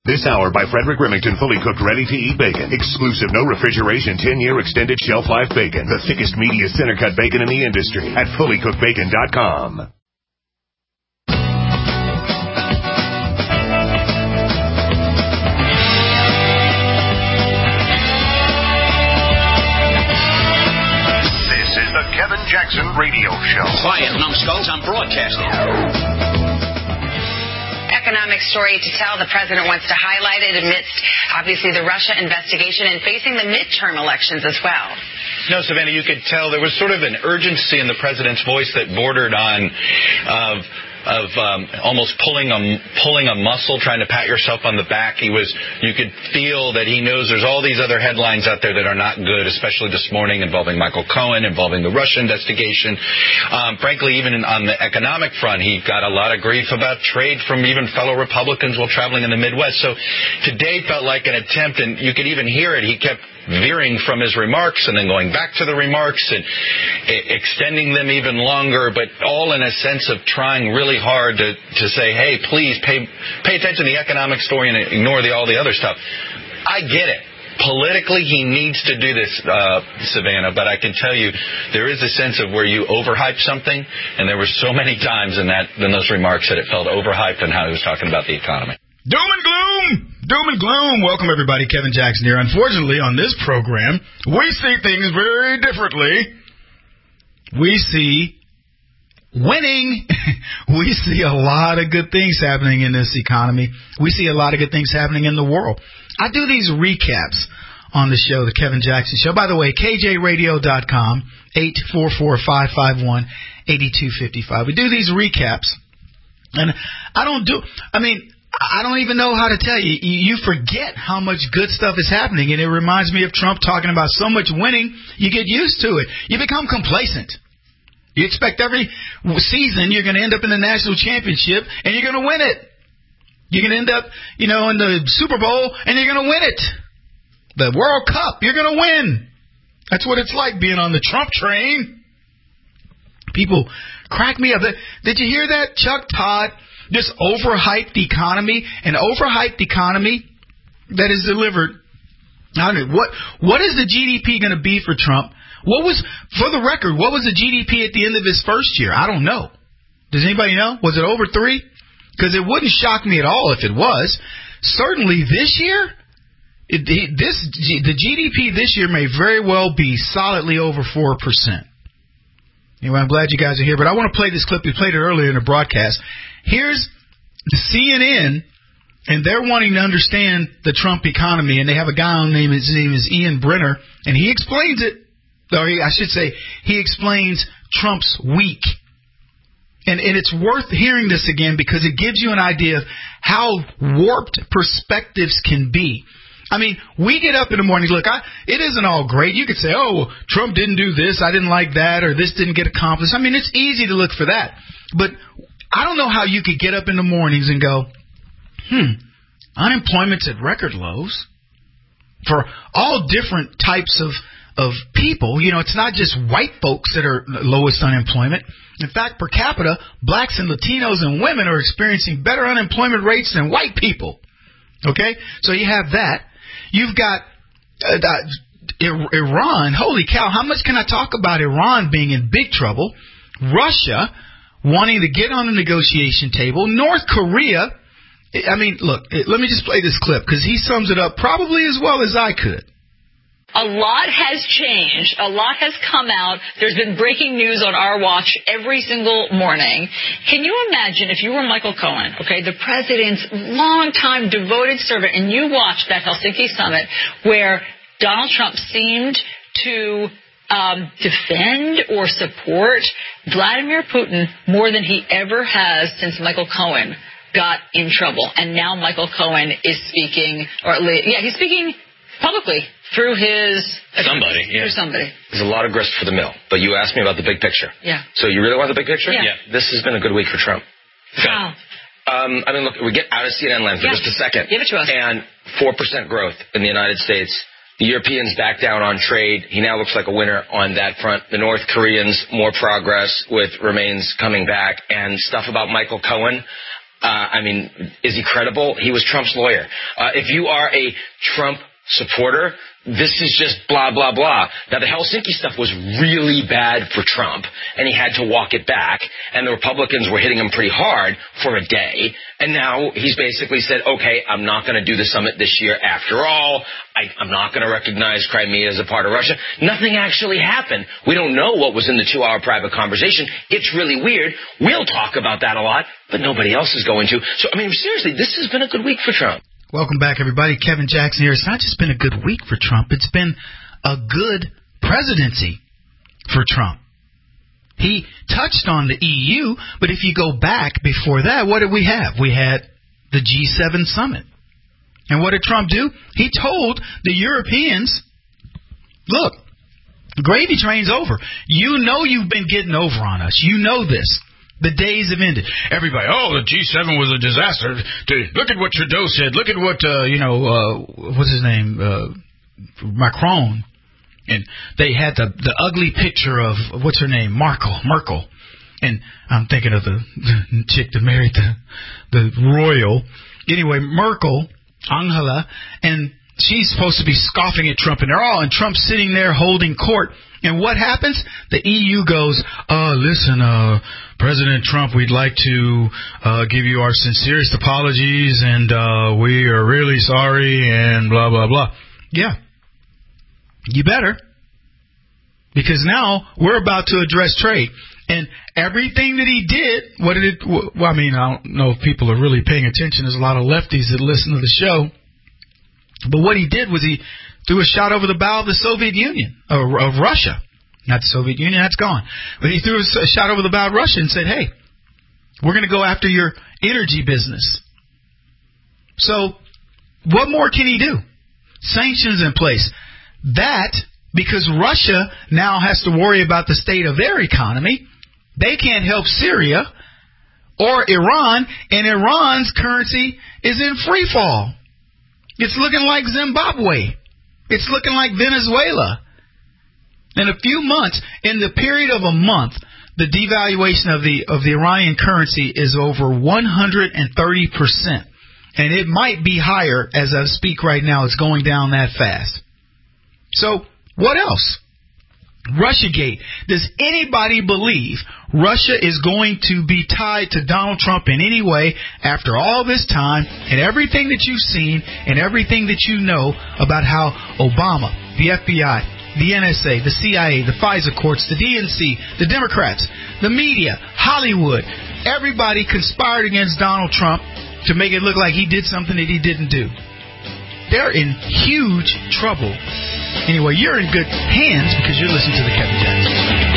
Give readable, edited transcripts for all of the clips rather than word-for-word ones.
This hour by Frederick Remington, fully cooked, ready-to-eat bacon. Exclusive, no refrigeration, 10-year extended shelf life bacon. The thickest, meatiest center-cut bacon in the industry at fullycookedbacon.com. This is the Kevin Jackson Radio Show. Quiet, numbskulls, I'm broadcasting. Economic story to tell. The president wants to highlight it amidst, obviously, the Russia investigation and facing the midterm elections as well. No, Savannah, you could tell there was sort of an urgency in the president's voice that bordered on almost pulling a muscle, trying to pat yourself on the back. You could feel that he knows there's all these other headlines out there that are not good, especially this morning involving Michael Cohen, involving the Russia investigation. Frankly, even on the economic front, he got a lot of grief about trade from even fellow Republicans while traveling in the Midwest. So today felt like an attempt, and you could even hear it. He kept veering from his remarks and then going back to the remarks and extending them even longer, but all in a sense of trying really hard to say, hey, please pay attention to the economic story and ignore all the other stuff. I get it. Politically, he needs to do this, Savannah, but I can tell you there is a sense of where you overhype something, and there were so many times in those remarks that it felt overhyped in how he was talking about the economy. Doom and gloom! Doom and gloom! Welcome, everybody. Kevin Jackson here. Unfortunately, on this program, we see things very differently. We see winning. We see a lot of good things happening in this economy. We see a lot of good things happening in the world. I do these recaps on the show, the Kevin Jackson Show. By the way, KJRadio.com, 844-551-8255. We do these recaps, and I don't even know how to tell you. You forget how much good stuff is happening, and it reminds me of Trump talking about so much winning, you get used to it. You become complacent. You expect every season you're going to end up in the national championship, and you're going to win it. You're going to end up, in the Super Bowl, and you're going to win it. The World Cup, you're going to win. That's what it's like being on the Trump train. People crack me up. Did you hear that, Chuck Todd? This overhyped economy, an overhyped economy that is delivered. I don't know, what is the GDP going to be for Trump? For the record, what was the GDP at the end of his first year? I don't know. Does anybody know? Was it over 3? Because it wouldn't shock me at all if it was. Certainly this year, the GDP this year may very well be solidly over 4%. Anyway, I'm glad you guys are here, but I want to play this clip. We played it earlier in the broadcast. Here's CNN, and they're wanting to understand the Trump economy, and they have a guy on his name is Ian Brenner, and he explains it. Or I should say, he explains Trump's week. And it's worth hearing this again because it gives you an idea of how warped perspectives can be. I mean, we get up in the morning, look, it isn't all great. You could say, oh, Trump didn't do this, I didn't like that, or this didn't get accomplished. I mean, it's easy to look for that. But I don't know how you could get up in the mornings and go, unemployment's at record lows for all different types of people. It's not just white folks that are lowest unemployment. In fact, per capita, blacks and Latinos and women are experiencing better unemployment rates than white people. Okay? So you have that. You've got Iran. Holy cow, how much can I talk about Iran being in big trouble? Russia wanting to get on the negotiation table. North Korea. I mean, look, let me just play this clip because he sums it up probably as well as I could. A lot has changed. A lot has come out. There's been breaking news on our watch every single morning. Can you imagine if you were Michael Cohen, okay, the president's longtime devoted servant, and you watched that Helsinki summit where Donald Trump seemed to defend or support Vladimir Putin more than he ever has since Michael Cohen got in trouble. And now Michael Cohen is speaking, he's speaking publicly through somebody. There's a lot of grist for the mill. But you asked me about the big picture. Yeah. So you really want the big picture? Yeah. This has been a good week for Trump. Wow. I mean, look, we get out of CNN land for just a second. Give it to us. And 4% growth in the United States. The Europeans back down on trade. He now looks like a winner on that front. The North Koreans, more progress with remains coming back. And stuff about Michael Cohen. I mean, is he credible? He was Trump's lawyer. If you are a Trump supporter, this is just blah, blah, blah. Now, the Helsinki stuff was really bad for Trump, and he had to walk it back, and the Republicans were hitting him pretty hard for a day, and now he's basically said, okay, I'm not going to do the summit this year after all. I'm not going to recognize Crimea as a part of Russia. Nothing actually happened. We don't know what was in the 2-hour private conversation. It's really weird. We'll talk about that a lot, but nobody else is going to. So, I mean, seriously, this has been a good week for Trump. Welcome back, everybody. Kevin Jackson here. It's not just been a good week for Trump. It's been a good presidency for Trump. He touched on the EU, but if you go back before that, what did we have? We had the G7 summit. And what did Trump do? He told the Europeans, look, the gravy train's over. You know you've been getting over on us. You know this. The days have ended. Everybody, the G7 was a disaster. Look at what Trudeau said. Look at what, what's his name? Macron. And they had the ugly picture of, what's her name? Merkel. And I'm thinking of the chick that married the royal. Anyway, Merkel, Angela, and she's supposed to be scoffing at Trump, and and Trump's sitting there holding court. And what happens? The EU goes, listen, President Trump, we'd like to give you our sincerest apologies, and we are really sorry, and blah, blah, blah. Yeah. You better. Because now we're about to address trade. And everything that he did, I don't know if people are really paying attention. There's a lot of lefties that listen to the show. But what he did was he threw a shot over the bow of the Soviet Union, of Russia. Not the Soviet Union, that's gone. But he threw a shot over the bow of Russia and said, hey, we're going to go after your energy business. So what more can he do? Sanctions in place. That, because Russia now has to worry about the state of their economy, they can't help Syria or Iran, and Iran's currency is in free fall. It's looking like Zimbabwe. It's looking like Venezuela. In a few months, in the period of a month, the devaluation of the Iranian currency is over 130%. And it might be higher as I speak right now. It's going down that fast. So, what else? Russiagate. Does anybody believe Russia is going to be tied to Donald Trump in any way after all this time and everything that you've seen and everything that you know about how Obama, the FBI, the NSA, the CIA, the FISA courts, the DNC, the Democrats, the media, Hollywood, everybody conspired against Donald Trump to make it look like he did something that he didn't do? They're in huge trouble. Anyway, you're in good hands because you're listening to the Kevin Jackson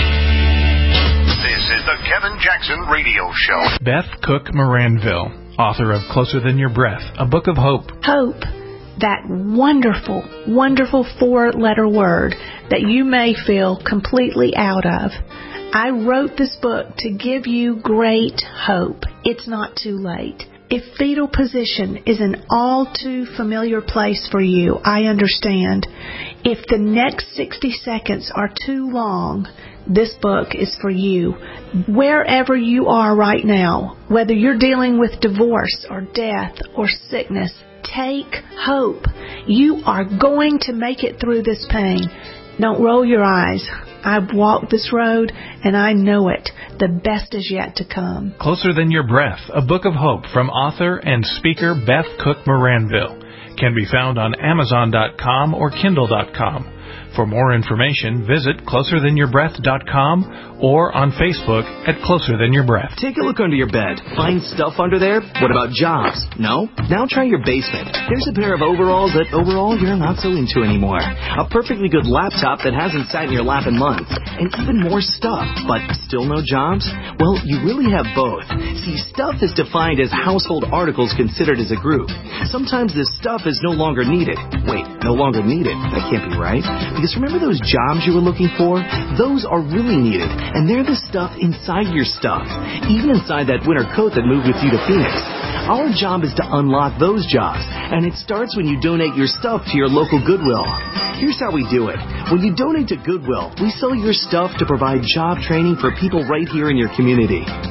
Show. This is the Kevin Jackson Radio Show. Beth Cook Moranville, author of Closer Than Your Breath, a book of hope. Hope, that wonderful, wonderful 4-letter word that you may feel completely out of. I wrote this book to give you great hope. It's not too late. If fetal position is an all too familiar place for you, I understand. If the next 60 seconds are too long, this book is for you. Wherever you are right now, whether you're dealing with divorce or death or sickness, take hope. You are going to make it through this pain. Don't roll your eyes. I've walked this road, and I know it. The best is yet to come. Closer Than Your Breath, a book of hope from author and speaker Beth Cook Moranville. Can be found on Amazon.com or Kindle.com. For more information, visit CloserThanYourBreath.com or on Facebook at Closer Than Your Breath. Take a look under your bed. Find stuff under there? What about jobs? No? Now try your basement. There's a pair of overalls that overall you're not so into anymore. A perfectly good laptop that hasn't sat in your lap in months. And even more stuff, but still no jobs? Well, you really have both. See, stuff is defined as household articles considered as a group. Sometimes this stuff is no longer needed. Wait, no longer needed? That can't be right. Because remember those jobs you were looking for? Those are really needed, and they're the stuff inside your stuff, even inside that winter coat that moved with you to Phoenix. Our job is to unlock those jobs, and it starts when you donate your stuff to your local Goodwill. Here's how we do it. When you donate to Goodwill, we sell your stuff to provide job training for people right here in your community.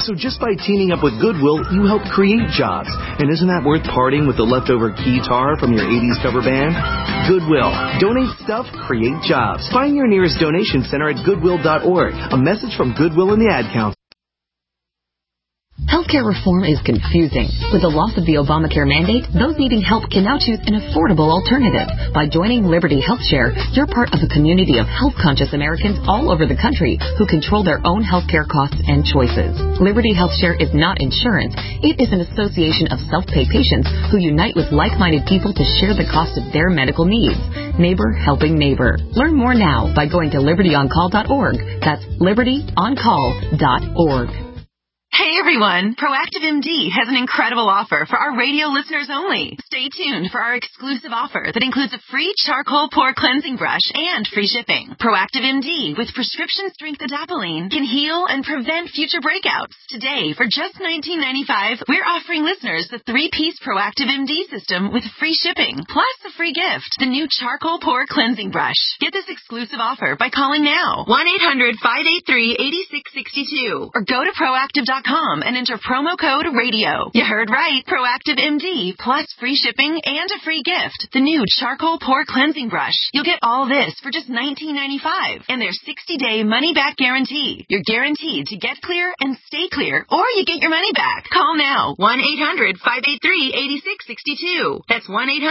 So just by teaming up with Goodwill, you help create jobs. And isn't that worth parting with the leftover guitar from your 80s cover band? Goodwill. Donate stuff, create jobs. Find your nearest donation center at goodwill.org. A message from Goodwill and the Ad Council. Healthcare reform is confusing. With the loss of the Obamacare mandate, those needing help can now choose an affordable alternative. By joining Liberty HealthShare, you're part of a community of health-conscious Americans all over the country who control their own healthcare costs and choices. Liberty HealthShare is not insurance. It is an association of self-pay patients who unite with like-minded people to share the cost of their medical needs. Neighbor helping neighbor. Learn more now by going to libertyoncall.org. That's libertyoncall.org. Hey everyone, Proactive MD has an incredible offer for our radio listeners only. Stay tuned for our exclusive offer that includes a free charcoal pore cleansing brush and free shipping. Proactive MD with prescription strength adapalene can heal and prevent future breakouts. Today, for just $19.95, we're offering listeners the 3-piece Proactive MD system with free shipping, plus a free gift, the new charcoal pore cleansing brush. Get this exclusive offer by calling now, 1-800-583-8662, or go to proactive.com and enter promo code RADIO. You heard right. Proactive MD plus free shipping and a free gift. The new charcoal pore cleansing brush. You'll get all this for just $19.95 and their 60-day money-back guarantee. You're guaranteed to get clear and stay clear, or you get your money back. Call now. 1-800-583-8662. That's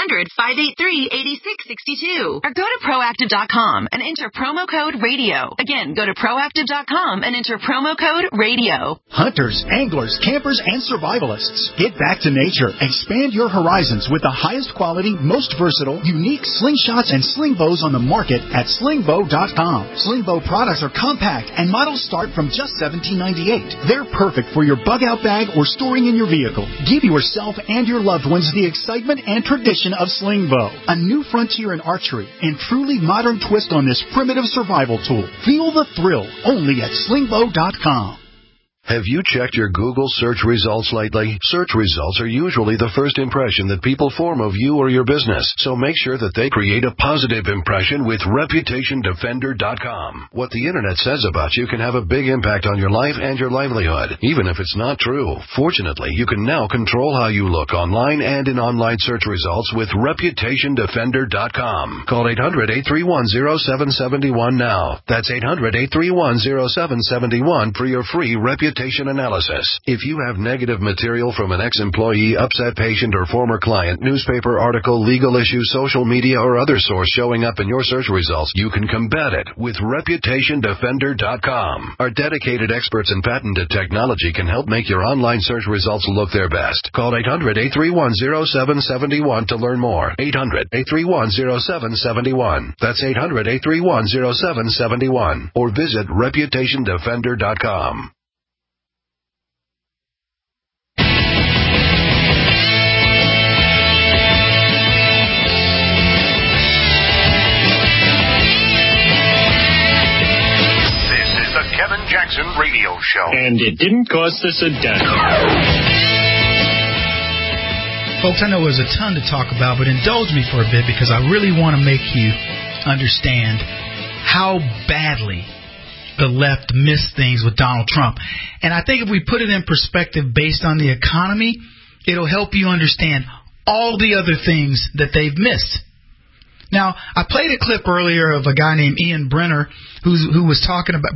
1-800-583-8662. Or go to proactive.com and enter promo code RADIO. Again, go to proactive.com and enter promo code RADIO. Hunters, anglers, campers, and survivalists. Get back to nature. Expand your horizons with the highest quality, most versatile, unique slingshots and sling bows on the market at slingbow.com. Sling bow products are compact and models start from just $17.98. They're perfect for your bug-out bag or storing in your vehicle. Give yourself and your loved ones the excitement and tradition of sling bow, a new frontier in archery and truly modern twist on this primitive survival tool. Feel the thrill only at slingbow.com. Have you checked your Google search results lately? Search results are usually the first impression that people form of you or your business, so make sure that they create a positive impression with ReputationDefender.com. What the Internet says about you can have a big impact on your life and your livelihood, even if it's not true. Fortunately, you can now control how you look online and in online search results with ReputationDefender.com. Call 800-831-0771 now. That's 800-831-0771 for your free reputation analysis. If you have negative material from an ex-employee, upset patient, or former client, newspaper article, legal issue, social media, or other source showing up in your search results, you can combat it with ReputationDefender.com. Our dedicated experts in patented technology can help make your online search results look their best. Call 800-831-0771 to learn more. 800-831-0771. That's 800-831-0771. Or visit ReputationDefender.com. Kevin Jackson Radio Show. And it didn't cost us a dime. Folks, I know there's a ton to talk about, but indulge me for a bit because I really want to make you understand how badly the left missed things with Donald Trump. And I think if we put it in perspective based on the economy, it'll help you understand all the other things that they've missed. Now, I played a clip earlier of a guy named Ian Brenner, who was talking about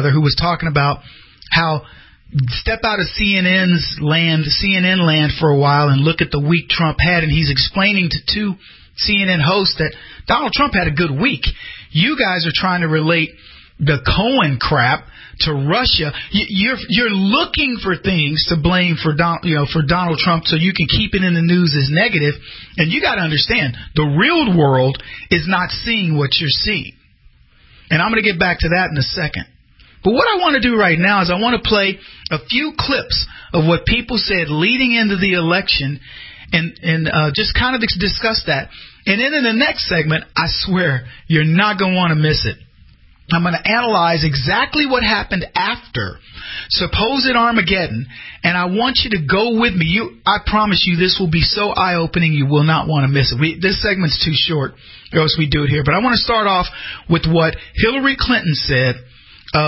how step out of CNN land for a while and look at the week Trump had, and he's explaining to two CNN hosts that Donald Trump had a good week. You guys are trying to relate the Cohen crap to Russia. You're looking for things to blame for Donald Trump so you can keep it in the news as negative. And you got to understand, the real world is not seeing what you're seeing. And I'm going to get back to that in a second. But what I want to do right now is I want to play a few clips of what people said leading into the election and just kind of discuss that. And then in the next segment, I swear, you're not going to want to miss it. I'm going to analyze exactly what happened after supposed Armageddon, and I want you to go with me. I promise you this will be so eye-opening you will not want to miss it. This segment's too short, or else we do it here. But I want to start off with what Hillary Clinton said of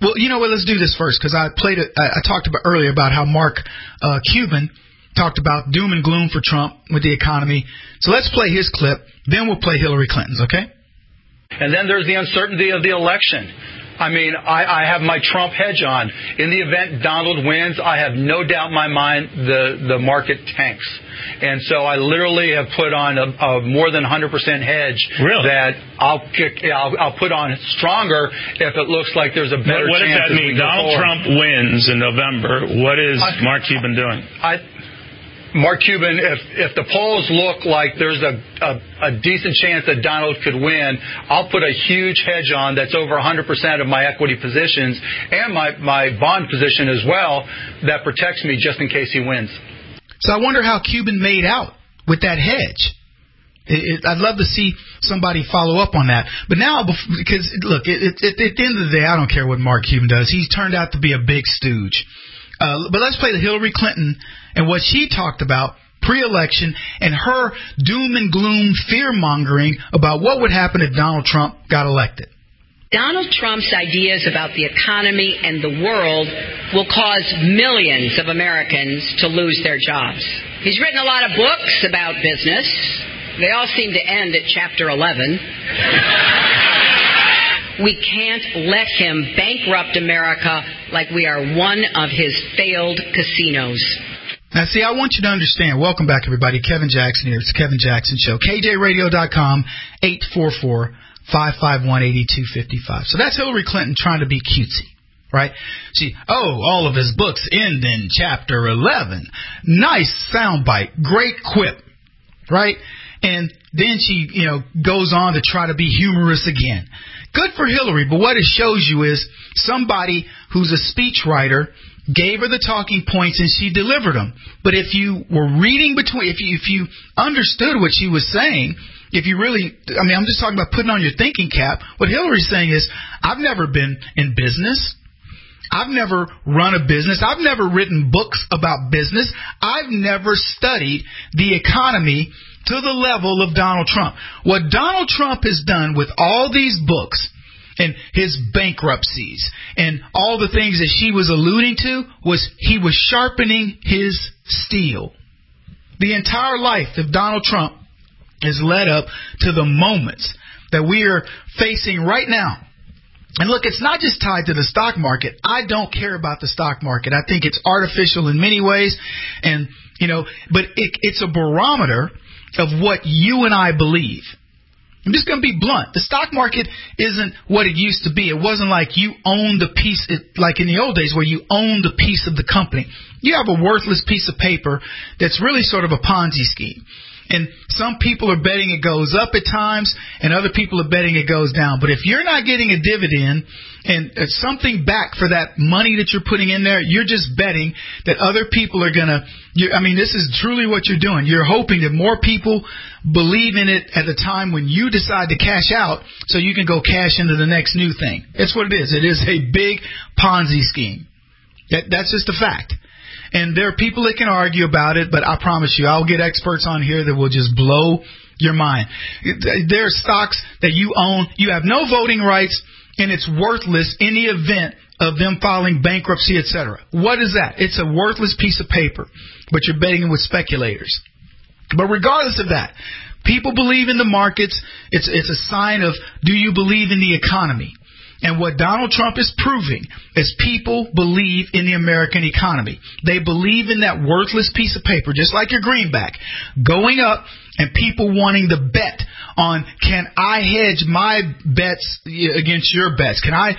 Well, you know what? Let's do this first because I talked about earlier about how Mark Cuban talked about doom and gloom for Trump with the economy. So let's play his clip. Then we'll play Hillary Clinton's, okay? And then there's the uncertainty of the election. I mean, I have my Trump hedge on. In the event Donald wins, I have no doubt in my mind the market tanks. And so I literally have put on a more than 100% hedge that I'll put on stronger if it looks like there's a better chance. What does that mean? Donald Trump wins in November. What is Mark Cuban doing? Mark Cuban, if the polls look like there's a decent chance that Donald could win, I'll put a huge hedge on that's over 100% of my equity positions and my bond position as well that protects me just in case he wins. So I wonder how Cuban made out with that hedge. I'd love to see somebody follow up on that. But now, because, look, at the end of the day, I don't care what Mark Cuban does. He's turned out to be a big stooge. But let's play the Hillary Clinton and what she talked about pre-election and her doom and gloom fear-mongering about what would happen if Donald Trump got elected. Donald Trump's ideas about the economy and the world will cause millions of Americans to lose their jobs. He's written a lot of books about business. They all seem to end at chapter 11. We can't let him bankrupt America like we are one of his failed casinos. Now, see, I want you to understand. Welcome back, everybody. Kevin Jackson here. It's the Kevin Jackson Show. KJRadio.com, 844-551-8255. So that's Hillary Clinton trying to be cutesy, right? All of his books end in chapter 11. Nice soundbite. Great quip, right? And then she, goes on to try to be humorous again. Good for Hillary, but what it shows you is somebody who's a speechwriter gave her the talking points and she delivered them. But if you were reading between, if you understood what she was saying, if you really, I'm just talking about putting on your thinking cap. What Hillary's saying is, I've never been in business. I've never run a business. I've never written books about business. I've never studied the economy to the level of Donald Trump. What Donald Trump has done with all these books and his bankruptcies and all the things that she was alluding to was he was sharpening his steel. The entire life of Donald Trump is led up to the moments that we are facing right now. And look, it's not just tied to the stock market. I don't care about the stock market. I think it's artificial in many ways. And, but it's a barometer of what you and I believe. I'm just going to be blunt. The stock market isn't what it used to be. It wasn't like you owned a piece, like in the old days where you owned a piece of the company. You have a worthless piece of paper that's really sort of a Ponzi scheme. And some people are betting it goes up at times, and other people are betting it goes down. But if you're not getting a dividend and something back for that money that you're putting in there, you're just betting that other people are going to this is truly what you're doing. You're hoping that more people believe in it at the time when you decide to cash out so you can go cash into the next new thing. That's what it is. It is a big Ponzi scheme. That's just a fact. And there are people that can argue about it, but I promise you, I'll get experts on here that will just blow your mind. There are stocks that you own, you have no voting rights, and it's worthless in the event of them filing bankruptcy, etc. What is that? It's a worthless piece of paper, but you're betting with speculators. But regardless of that, people believe in the markets. It's a sign of, do you believe in the economy? And what Donald Trump is proving is people believe in the American economy. They believe in that worthless piece of paper, just like your greenback, going up and people wanting to bet on, can I hedge my bets against your bets? Can I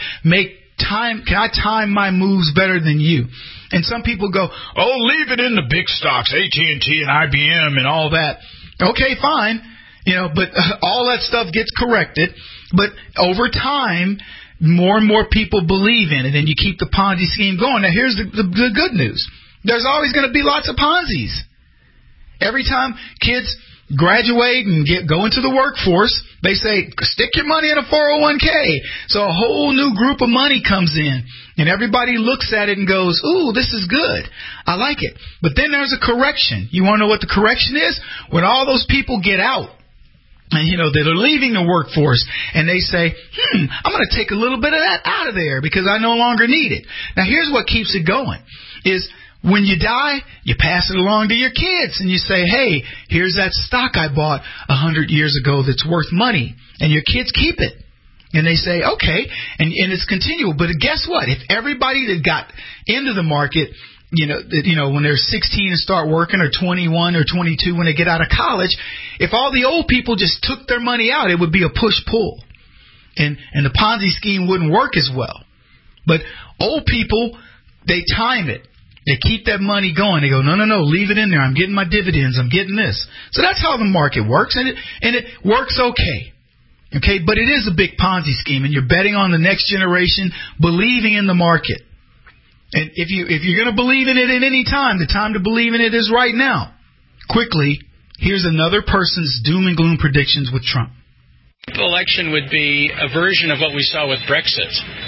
time my moves better than you? And some people go, leave it in the big stocks, AT&T and IBM and all that. Okay, fine. But all that stuff gets corrected. But over time, more and more people believe in it, and you keep the Ponzi scheme going. Now, here's the good news. There's always going to be lots of Ponzi's. Every time kids graduate and go into the workforce, they say, stick your money in a 401k. So a whole new group of money comes in, and everybody looks at it and goes, ooh, this is good. I like it. But then there's a correction. You want to know what the correction is? When all those people get out, and, that are leaving the workforce, and they say, I'm going to take a little bit of that out of there because I no longer need it. Now, here's what keeps it going is when you die, you pass it along to your kids, and you say, hey, here's that stock I bought 100 years ago that's worth money, and your kids keep it. And they say, okay, and it's continual. But guess what? If everybody that got into the market, when they're 16 and start working, or 21 or 22 when they get out of college, if all the old people just took their money out, it would be a push-pull. And the Ponzi scheme wouldn't work as well. But old people, they time it. They keep that money going. They go, no, leave it in there. I'm getting my dividends. I'm getting this. So that's how the market works, and it works okay. Okay, but it is a big Ponzi scheme, and you're betting on the next generation, believing in the market. And if you're going to believe in it at any time, the time to believe in it is right now. Quickly, here's another person's doom and gloom predictions with Trump. The election would be a version of what we saw with Brexit.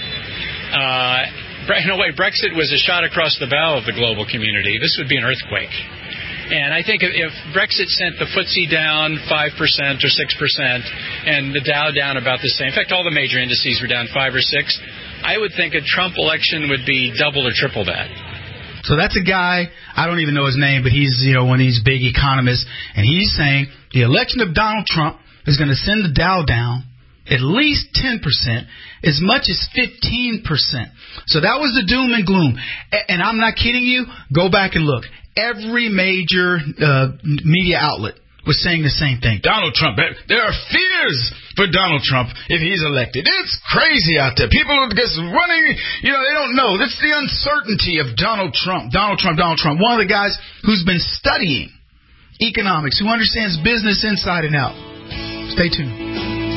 In a way, Brexit was a shot across the bow of the global community. This would be an earthquake. And I think if Brexit sent the FTSE down 5% or 6% and the Dow down about the same, in fact, all the major indices were down 5 or 6, I would think a Trump election would be double or triple that. So that's a guy, I don't even know his name, but he's one of these big economists, and he's saying the election of Donald Trump is going to send the Dow down at least 10%, as much as 15%. So that was the doom and gloom. And I'm not kidding you. Go back and look. Every major media outlet was saying the same thing. Donald Trump, there are fears for Donald Trump if he's elected. It's crazy out there. People are just running, they don't know. It's the uncertainty of Donald Trump. Donald Trump. One of the guys who's been studying economics, who understands business inside and out. Stay tuned.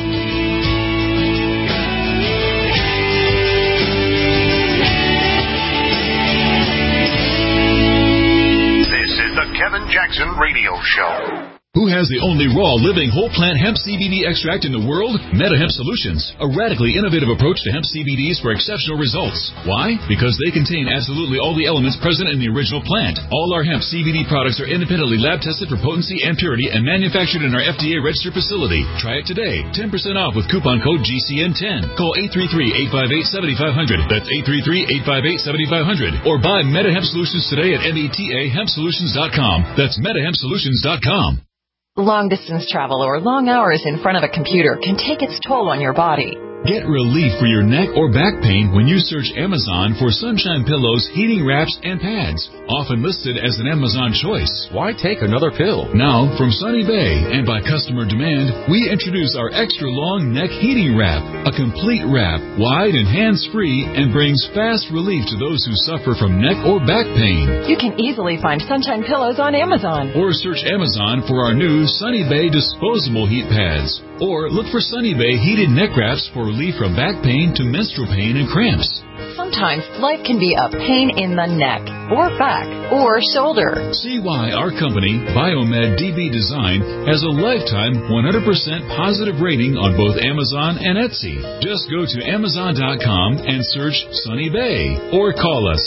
The Kevin Jackson Radio Show. Who has the only raw, living, whole plant hemp CBD extract in the world? MetaHemp Solutions, a radically innovative approach to hemp CBDs for exceptional results. Why? Because they contain absolutely all the elements present in the original plant. All our hemp CBD products are independently lab tested for potency and purity and manufactured in our FDA registered facility. Try it today. 10% off with coupon code GCN10. Call 833-858-7500. That's 833-858-7500. Or buy MetaHemp Solutions today at metahempsolutions.com. That's metahempsolutions.com. Long-distance travel or long hours in front of a computer can take its toll on your body. Get relief for your neck or back pain when you search Amazon for Sunshine Pillows, heating wraps, and pads. Often listed as an Amazon choice. Why take another pill? Now, from Sunny Bay and by customer demand, we introduce our extra long neck heating wrap. A complete wrap, wide and hands-free, and brings fast relief to those who suffer from neck or back pain. You can easily find Sunshine Pillows on Amazon. Or search Amazon for our new Sunny Bay disposable heat pads. Or look for Sunny Bay heated neck wraps for relief from back pain to menstrual pain and cramps. Sometimes life can be a pain in the neck, or back, or shoulder. See why our company, Biomed DB Design, has a lifetime 100% positive rating on both Amazon and Etsy. Just go to Amazon.com and search Sunny Bay, or call us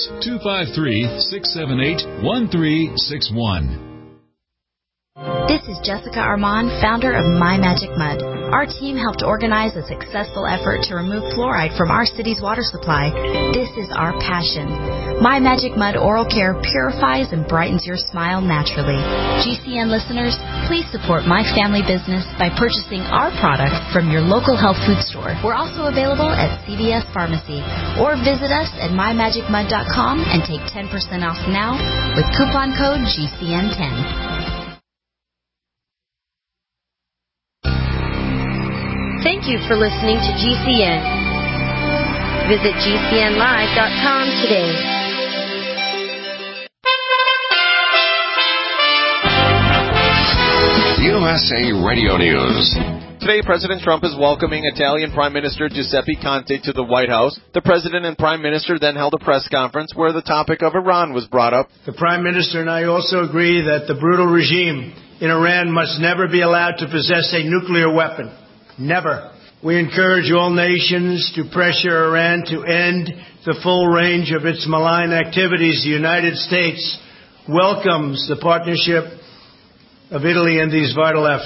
253-678-1361. This is Jessica Armand, founder of My Magic Mud. Our team helped organize a successful effort to remove fluoride from our city's water supply. This is our passion. My Magic Mud Oral Care purifies and brightens your smile naturally. GCN listeners, please support my family business by purchasing our product from your local health food store. We're also available at CVS Pharmacy. Or visit us at mymagicmud.com and take 10% off now with coupon code GCN10. Thank you for listening to GCN. Visit GCNlive.com today. USA Radio News. Today, President Trump is welcoming Italian Prime Minister Giuseppe Conte to the White House. The President and Prime Minister then held a press conference where the topic of Iran was brought up. The Prime Minister and I also agree that the brutal regime in Iran must never be allowed to possess a nuclear weapon. Never. We encourage all nations to pressure Iran to end the full range of its malign activities. The United States welcomes the partnership of Italy in these vital efforts.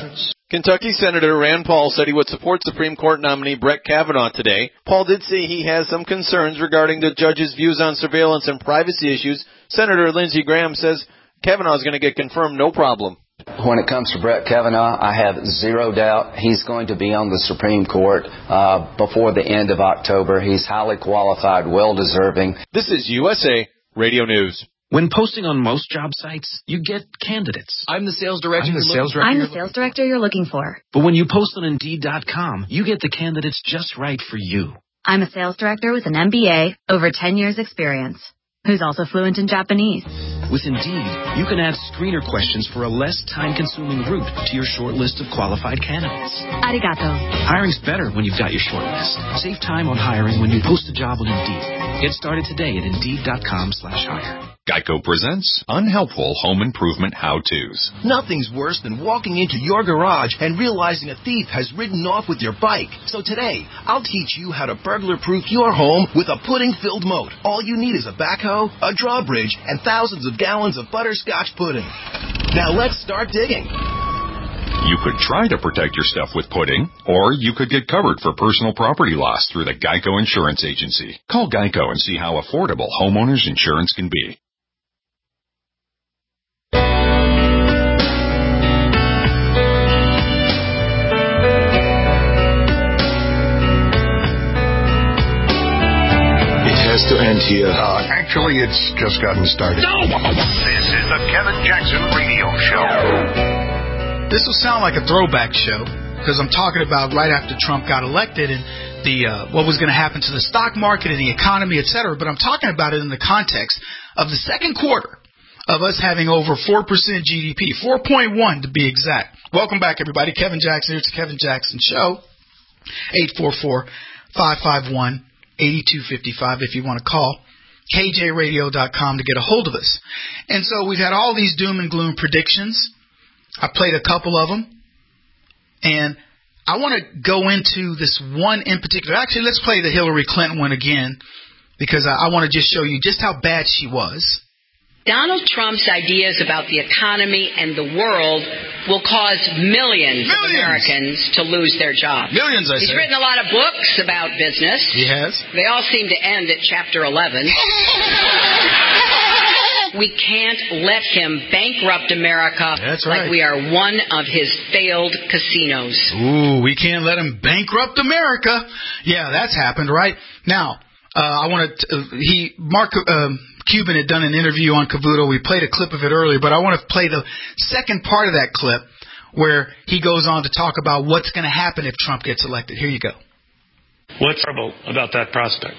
Kentucky Senator Rand Paul said he would support Supreme Court nominee Brett Kavanaugh today. Paul did say he has some concerns regarding the judge's views on surveillance and privacy issues. Senator Lindsey Graham says Kavanaugh is going to get confirmed no problem. When it comes to Brett Kavanaugh, I have zero doubt he's going to be on the Supreme Court before the end of October. He's highly qualified, well-deserving. This is USA Radio News. When posting on most job sites, you get candidates. I'm the sales director. I'm the sales director you're looking for. But when you post on Indeed.com, you get the candidates just right for you. I'm a sales director with an MBA, over 10 years experience, who's also fluent in Japanese. With Indeed, you can add screener questions for a less time-consuming route to your short list of qualified candidates. Arigato. Hiring's better when you've got your short list. Save time on hiring when you post a job on Indeed. Get started today at Indeed.com/hire. Geico presents Unhelpful Home Improvement How-Tos. Nothing's worse than walking into your garage and realizing a thief has ridden off with your bike. So today, I'll teach you how to burglar-proof your home with a pudding-filled moat. All you need is a backhoe, a drawbridge, and thousands of gallons of butterscotch pudding. Now let's start digging. You could try to protect your stuff with pudding, or you could get covered for personal property loss through the Geico Insurance Agency. Call Geico and see how affordable homeowners insurance can be. To end here. Actually, it's just gotten started. No! This is the Kevin Jackson Radio Show. This will sound like a throwback show because I'm talking about right after Trump got elected and the what was going to happen to the stock market and the economy, etc. But I'm talking about it in the context of the second quarter of us having over 4% GDP, 4.1 to be exact. Welcome back, everybody. Kevin Jackson. It's the Kevin Jackson Show. 844-551. 8255 if you want to call, kjradio.com to get a hold of us. And so we've had all these doom and gloom predictions. I played a couple of them. And I want to go into this one in particular. Actually, let's play the Hillary Clinton one again because I want to just show you just how bad she was. Donald Trump's ideas about the economy and the world will cause millions of Americans to lose their jobs. Millions, He's written a lot of books about business. He has. They all seem to end at chapter 11. We can't let him bankrupt America like we are one of his failed casinos. Ooh, we can't let him bankrupt America. Yeah, that's happened, right? Now, I want to. Mark Cuban had done an interview on Cavuto. We played a clip of it earlier, but I want to play the second part of that clip where he goes on to talk about what's going to happen if Trump gets elected. Here you go. What's trouble about that prospect?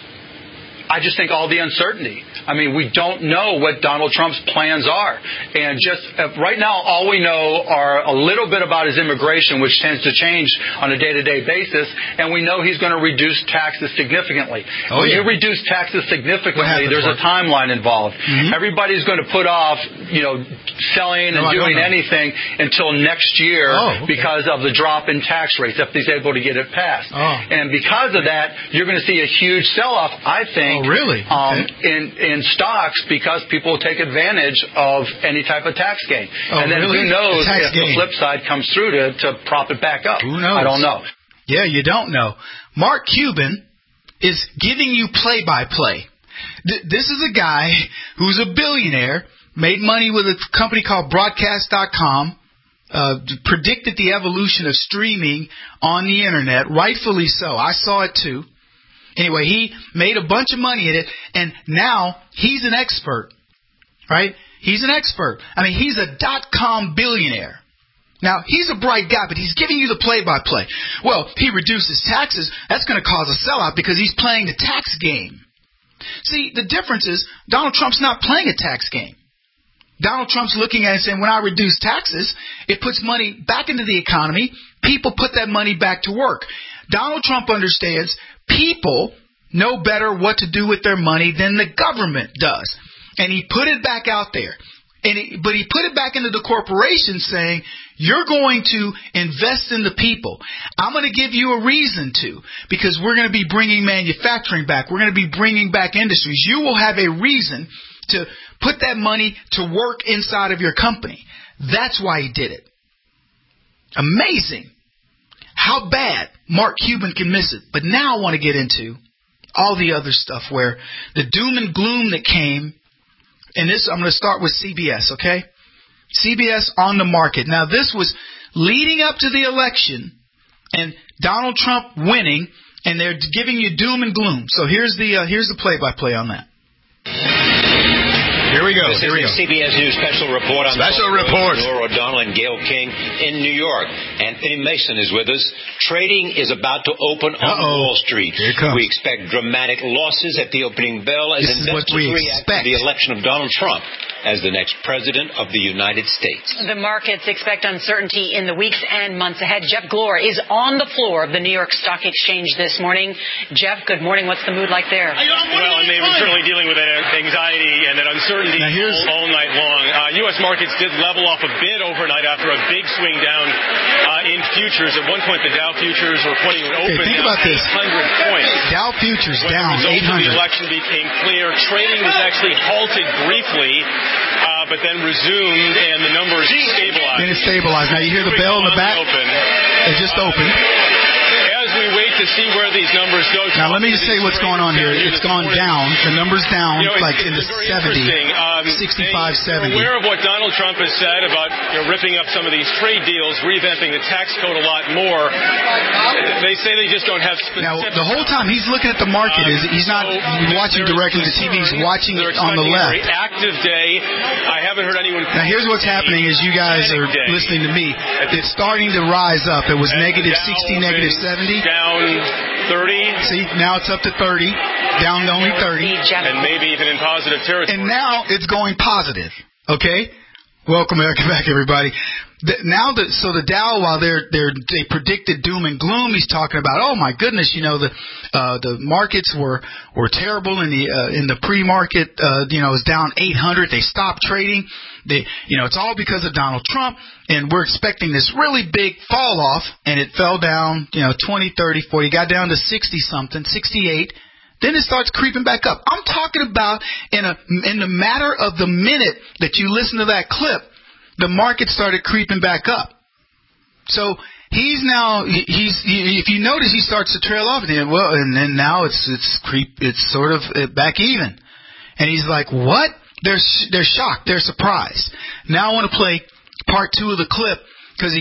I just think all the uncertainty. I mean, we don't know what Donald Trump's plans are. And just right now, all we know are a little bit about his immigration, which tends to change on a day-to-day basis. And we know he's going to reduce taxes significantly. When you reduce taxes significantly, there's a timeline involved. Mm-hmm. Everybody's going to put off, selling and doing anything until next year because of the drop in tax rates, if he's able to get it passed. And because of that, you're going to see a huge sell-off, I think. Really? In stocks because people take advantage of any type of tax gain. And then who knows if the flip side comes through to prop it back up. Who knows? I don't know. Yeah, you don't know. Mark Cuban is giving you play-by-play. This is a guy who's a billionaire, made money with a company called Broadcast.com, predicted the evolution of streaming on the Internet, rightfully so. I saw it too. Anyway, he made a bunch of money in it, and now he's an expert, right? He's an expert. I mean, he's a .com billionaire. Now, he's a bright guy, but he's giving you the play-by-play. Well, he reduces taxes. That's going to cause a sellout because he's playing the tax game. See, the difference is Donald Trump's not playing a tax game. Donald Trump's looking at it and saying, when I reduce taxes, it puts money back into the economy. People put that money back to work. Donald Trump understands people know better what to do with their money than the government does. And he put it back out there. But he put it back into the corporation saying, you're going to invest in the people. I'm going to give you a reason to, because we're going to be bringing manufacturing back. We're going to be bringing back industries. You will have a reason to put that money to work inside of your company. That's why he did it. Amazing how bad Mark Cuban can miss it. But now I want to get into all the other stuff where the doom and gloom that came, and this I'm going to start with CBS, okay? CBS on the market. Now this was leading up to the election and Donald Trump winning, and they're giving you doom and gloom. So here's the play-by-play on that. Here we go. This is the CBS News special report on Norah O'Donnell and Gayle King in New York. Anthony Mason is with us. Trading is about to open on Wall Street. Here it comes. We expect dramatic losses at the opening bell as investors react to the election of Donald Trump as the next president of the United States. The markets expect uncertainty in the weeks and months ahead. Jeff Glor is on the floor of the New York Stock Exchange this morning. Jeff, good morning. What's the mood like there? Well, and they've been certainly dealing with that anxiety and that uncertainty all night long. U.S. markets did level off a bit overnight after a big swing down in futures. At one point, the Dow futures were pointing to open think about this. 800 points. Dow futures down 800. When the election became clear, trading was actually halted briefly, but then resumed, and the numbers stabilized. Then it stabilized. Now you hear the bell in the back. It just opened. As we wait to see where these numbers go. Now let me just say what's going on here. It's gone down. The number's down like in the 70, 65, 70. Aware of what Donald Trump has said about ripping up some of these trade deals, revamping the tax code a lot more. They say they just don't have specific. Now the whole time he's looking at the market, he's not watching directly to TV. He's watching it on the left. A very active day. I haven't heard anyone. Now here's what's happening as you guys are listening to me. It's starting to rise up. It was negative 60, negative 70. Down 30. See, now it's up to 30. Down to only 30. And maybe even in positive territory. And now it's going positive. Okay? Welcome back, everybody. So the Dow, while they predicted doom and gloom, he's talking about, oh my goodness, the markets were terrible in the pre-market. It was down 800. They stopped trading. It's all because of Donald Trump, and we're expecting this really big fall off, and it fell down, 20, 30, 40, got down to 60 something, 68. Then it starts creeping back up. I'm talking about in the matter of the minute that you listen to that clip, the market started creeping back up. So if you notice, he starts to trail off, and then now it's sort of back even. And he's like, what? They're shocked. They're surprised. Now I want to play part 2 of the clip. Because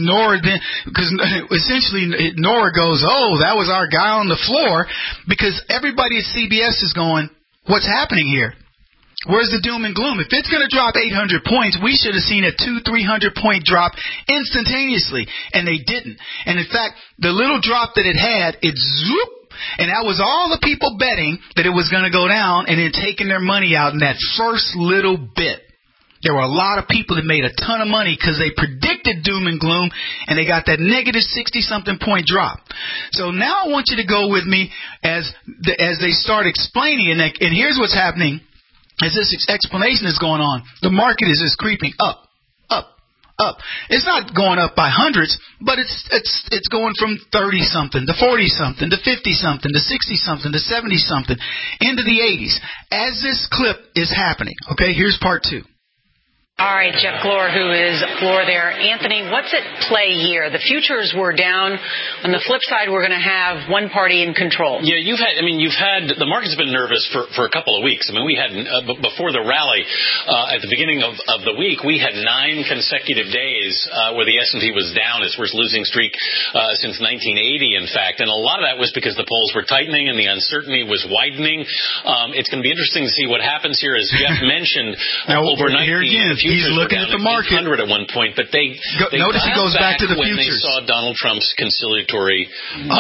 essentially Norah goes, oh, that was our guy on the floor, because everybody at CBS is going, what's happening here? Where's the doom and gloom? If it's going to drop 800 points, we should have seen a 200-300 point drop instantaneously, and they didn't. And in fact, the little drop that it had, it zoop, and that was all the people betting that it was going to go down and then taking their money out in that first little bit. There were a lot of people that made a ton of money because they predicted doom and gloom, and they got that negative 60-something point drop. So now I want you to go with me as they start explaining, and here's what's happening as this explanation is going on. The market is just creeping up, up, up. It's not going up by hundreds, but it's going from 30-something to 40-something to 50-something to 60-something to 70-something into the 80s. As this clip is happening, okay, here's part 2. All right, Jeff Glor, who is floor there. Anthony, what's at play here? The futures were down. On the flip side, we're going to have one party in control. Yeah, the market's been nervous for a couple of weeks. We had, before the rally, at the beginning of the week, we had 9 consecutive days where the S&P was down, its worst losing streak since 1980, in fact. And a lot of that was because the polls were tightening and the uncertainty was widening. It's going to be interesting to see what happens here, as Jeff mentioned. Overnight, here again, he's looking at the market. 800 at one point, but they notice he goes back to the when futures. They saw Donald Trump's conciliatory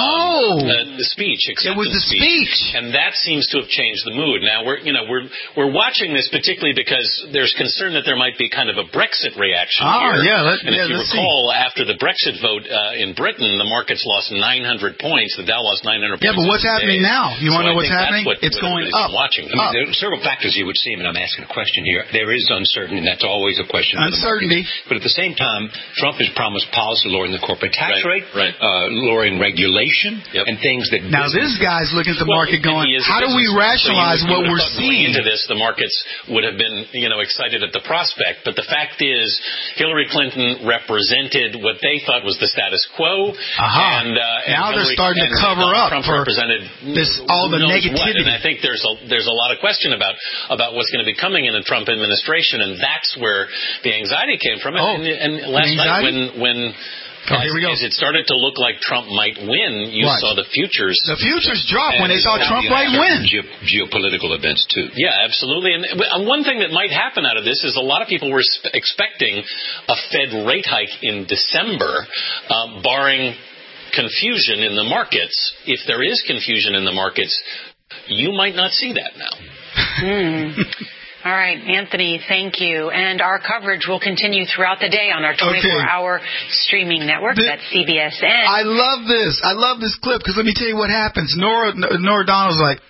speech. It was the speech, and that seems to have changed the mood. Now we're watching this particularly because there's concern that there might be kind of a Brexit reaction here. And if you recall, after the Brexit vote in Britain, the markets lost 900 points. The Dow lost 900 points. Yeah, but what's happening now? You want to know what's happening? It's going up. Watching. There are several factors you would see, and I'm asking a question here. There is uncertainty, and that's always always a question. Uncertainty. But at the same time, Trump has promised policy lowering the corporate tax rate, lowering regulation, and things that... Now, this guy's looking at the market going, how do we rationalize what we're seeing? Into this, the markets would have been, excited at the prospect. But the fact is, Hillary Clinton represented what they thought was the status quo. And now they're starting to cover up Trump for represented all the negativity. What. And I think there's a lot of question about what's going to be coming in the Trump administration, and that's where the anxiety came from. And last night when here we go. As it started to look like Trump might win, you saw the futures. The futures drop when they saw Trump might win. Geopolitical events, too. Yeah, absolutely. And one thing that might happen out of this is a lot of people were expecting a Fed rate hike in December, barring confusion in the markets. If there is confusion in the markets, you might not see that now. All right, Anthony, thank you. And our coverage will continue throughout the day on our 24-hour streaming network. That's CBSN. I love this. I love this clip because let me tell you what happens. Nora Donald's like,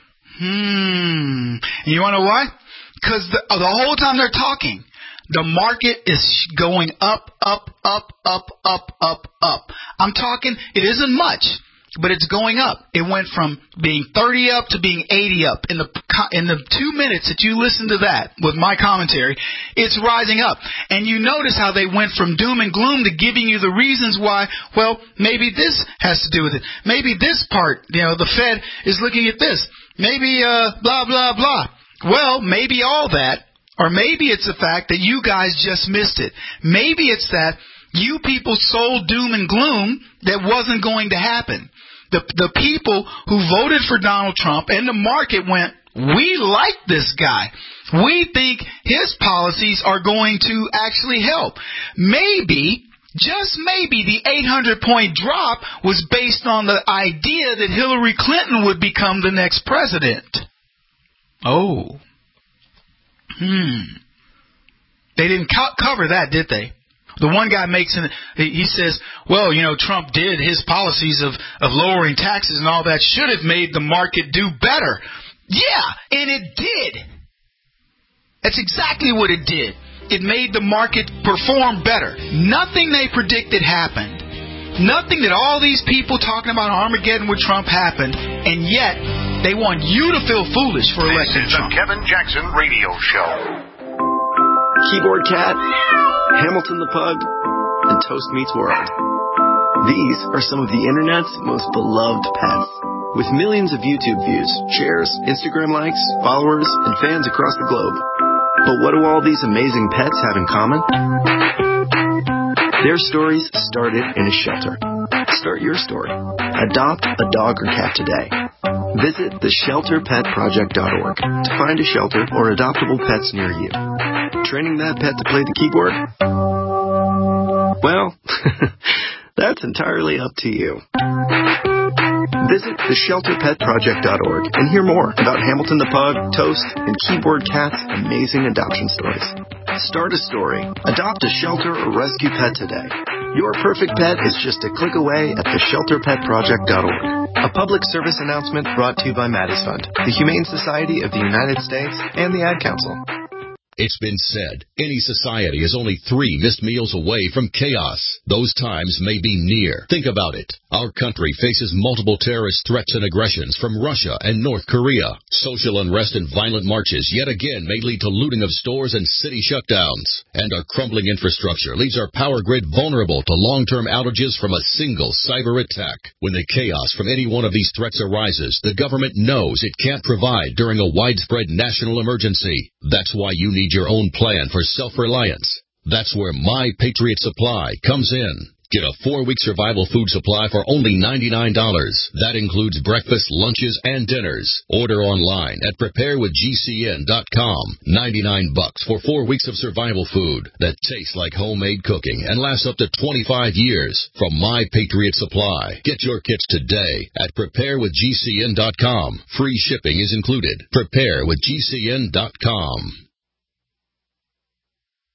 And you want to know why? Because the whole time they're talking, the market is going up, up, up, up, up, up, up. I'm talking, it isn't much, but it's going up. It went from being 30 up to being 80 up. In the 2 minutes that you listen to that with my commentary, it's rising up. And you notice how they went from doom and gloom to giving you the reasons why, well, maybe this has to do with it. Maybe this part, the Fed is looking at this. Maybe blah, blah, blah. Well, maybe all that. Or maybe it's the fact that you guys just missed it. Maybe it's that you people sold doom and gloom that wasn't going to happen. The people who voted for Donald Trump and the market went, we like this guy. We think his policies are going to actually help. Maybe, just maybe, the 800-point drop was based on the idea that Hillary Clinton would become the next president. They didn't cover that, did they? The one guy he says, well, Trump did his policies of lowering taxes and all that should have made the market do better. Yeah, and it did. That's exactly what it did. It made the market perform better. Nothing they predicted happened. Nothing that all these people talking about Armageddon with Trump happened, and yet they want you to feel foolish for electing Trump. This is the Kevin Jackson Radio Show. Keyboard Cat, Hamilton the Pug, and Toast Meets World. These are some of the internet's most beloved pets. With millions of YouTube views, shares, Instagram likes, followers, and fans across the globe. But what do all these amazing pets have in common? Their stories started in a shelter. Start your story. Adopt a dog or cat today. Visit theshelterpetproject.org to find a shelter or adoptable pets near you. Training that pet to play the keyboard? Well, that's entirely up to you. Visit theshelterpetproject.org and hear more about Hamilton the Pug, Toast, and Keyboard Cat's amazing adoption stories. Start a story. Adopt a shelter or rescue pet today. Your perfect pet is just a click away at theshelterpetproject.org. A public service announcement brought to you by Maddie's Fund, the Humane Society of the United States, and the Ad Council. It's been said, any society is only 3 missed meals away from chaos. Those times may be near. Think about it. Our country faces multiple terrorist threats and aggressions from Russia and North Korea. Social unrest and violent marches yet again may lead to looting of stores and city shutdowns. And our crumbling infrastructure leaves our power grid vulnerable to long-term outages from a single cyber attack. When the chaos from any one of these threats arises, the government knows it can't provide during a widespread national emergency. That's why you need your own plan for self-reliance. That's where My Patriot Supply comes in. Get a 4-week survival food supply for only $99. That includes breakfast, lunches, and dinners. Order online at preparewithgcn.com. $99 for 4 weeks of survival food that tastes like homemade cooking and lasts up to 25 years from My Patriot Supply. Get your kits today at preparewithgcn.com. Free shipping is included. Preparewithgcn.com.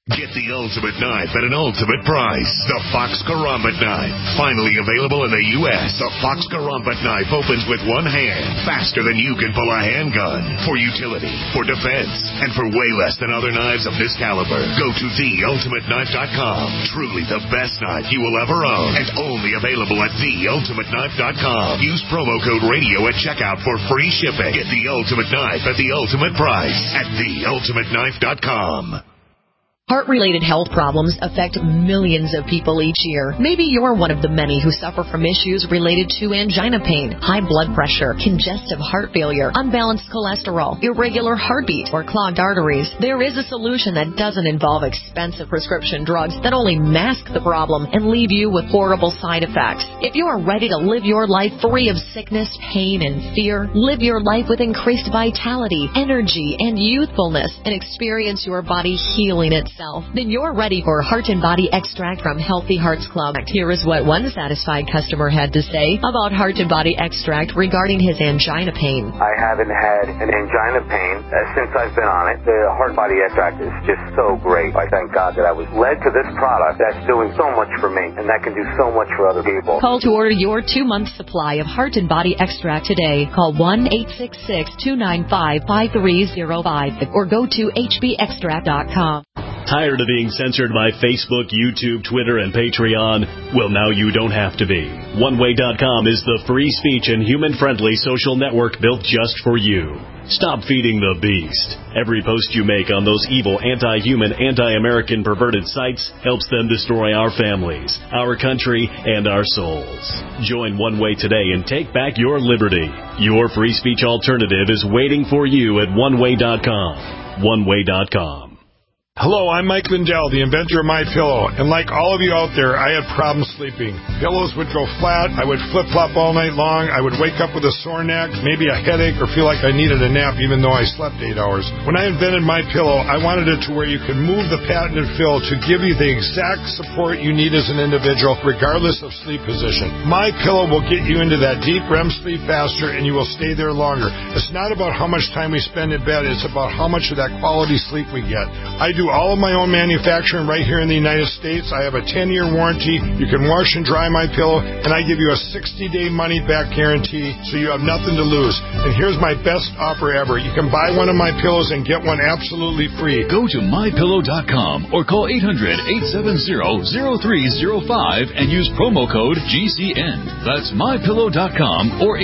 Get the ultimate knife at an ultimate price. The Fox Karambit knife. Finally available in the U.S. The Fox Karambit knife opens with one hand, faster than you can pull a handgun. For utility, for defense, and for way less than other knives of this caliber. Go to theultimateknife.com. Truly the best knife you will ever own. And only available at theultimateknife.com. Use promo code radio at checkout for free shipping. Get the ultimate knife at the ultimate price at theultimateknife.com. Heart-related health problems affect millions of people each year. Maybe you're one of the many who suffer from issues related to angina pain, high blood pressure, congestive heart failure, unbalanced cholesterol, irregular heartbeat, or clogged arteries. There is a solution that doesn't involve expensive prescription drugs that only mask the problem and leave you with horrible side effects. If you are ready to live your life free of sickness, pain, and fear, live your life with increased vitality, energy, and youthfulness, and experience your body healing itself, then you're ready for Heart and Body Extract from Healthy Hearts Club. Here is what one satisfied customer had to say about Heart and Body Extract regarding his angina pain. I haven't had an angina pain since I've been on it. The Heart Body Extract is just so great. I thank God that I was led to this product that's doing so much for me, and that can do so much for other people. Call to order your 2-month supply of Heart and Body Extract today. Call 1-866-295-5305 or go to hbextract.com. Tired of being censored by Facebook, YouTube, Twitter, and Patreon? Well, now you don't have to be. OneWay.com is the free speech and human-friendly social network built just for you. Stop feeding the beast. Every post you make on those evil, anti-human, anti-American perverted sites helps them destroy our families, our country, and our souls. Join One Way today and take back your liberty. Your free speech alternative is waiting for you at OneWay.com. OneWay.com. Hello, I'm Mike Lindell, the inventor of MyPillow, and like all of you out there, I had problems sleeping. Pillows would go flat, I would flip-flop all night long, I would wake up with a sore neck, maybe a headache, or feel like I needed a nap even though I slept 8 hours. When I invented MyPillow, I wanted it to where you could move the patented fill to give you the exact support you need as an individual, regardless of sleep position. MyPillow will get you into that deep REM sleep faster, and you will stay there longer. It's not about how much time we spend in bed, it's about how much of that quality sleep we get. I do all of my own manufacturing right here in the United States. I have a 10-year warranty. You can wash and dry my pillow, and I give you a 60-day money-back guarantee, so you have nothing to lose. And here's my best offer ever. You can buy one of my pillows and get one absolutely free. Go to mypillow.com or call 800-870-0305 and use promo code GCN. That's mypillow.com or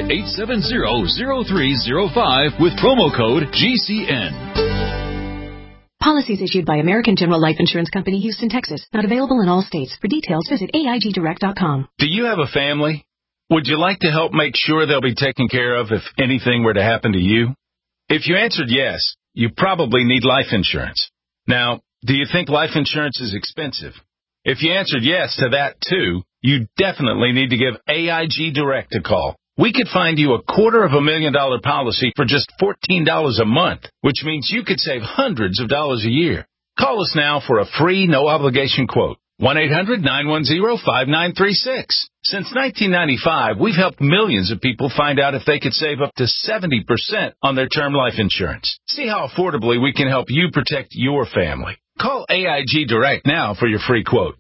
800-870-0305 with promo code GCN. Policies issued by American General Life Insurance Company, Houston, Texas. Not available in all states. For details, visit AIGdirect.com. Do you have a family? Would you like to help make sure they'll be taken care of if anything were to happen to you? If you answered yes, you probably need life insurance. Now, do you think life insurance is expensive? If you answered yes to that too, you definitely need to give AIG Direct a call. We could find you a $250,000 policy for just $14 a month, which means you could save hundreds of dollars a year. Call us now for a free, no-obligation quote. 1-800-910-5936. Since 1995, we've helped millions of people find out if they could save up to 70% on their term life insurance. See how affordably we can help you protect your family. Call AIG Direct now for your free quote.